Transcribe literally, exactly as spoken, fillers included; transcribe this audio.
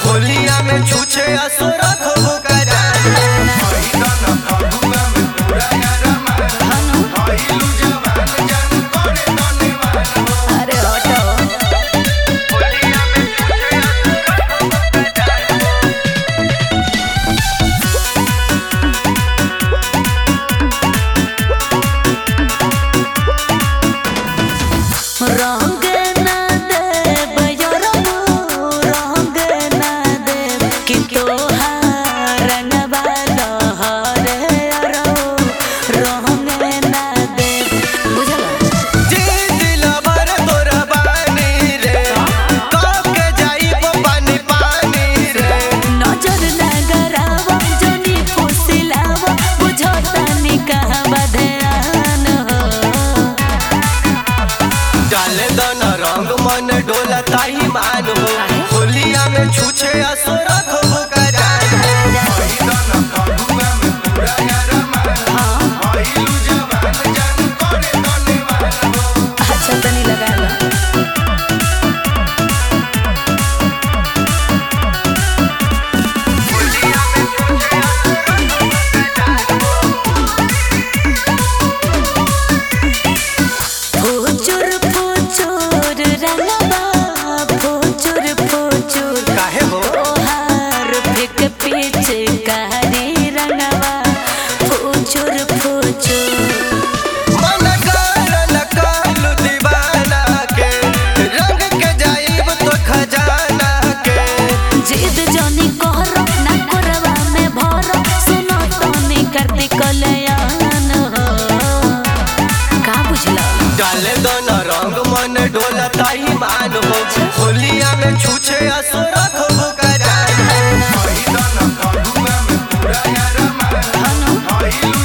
होलिया में छूछे असुर खबो करा रंग ना देब योरबू रंग ना देब कि तोहार रंगवा लहरे अरो रंग ना देब बुझल जी दिलवर तोरा बानी रे कब के जाइब पानी पानी रे नजर ना गरावा जनी फुसिलावा बुझतानी कहाँ बधयान हो डाले दन रंग मन डोलता ही मान हो होलिया में छूछे असुर खबो करा अच्छा तनी लगा ला फुचुर फुचुर रंगवा फुचुर फुचुर काहे हो तोहार फिक पीछे कारी रंगवा फुचुर फुचुर मन कर न कालू दीवाना के रंग के जाइब तो खजाना के जिद जनी कहरो ना करवा में भरो सुनो तनी करती कल्याण हो का बुझला डाले दन रंग मन डोलता ही मान हो होलिया में छूछे असुर खबो करा हनु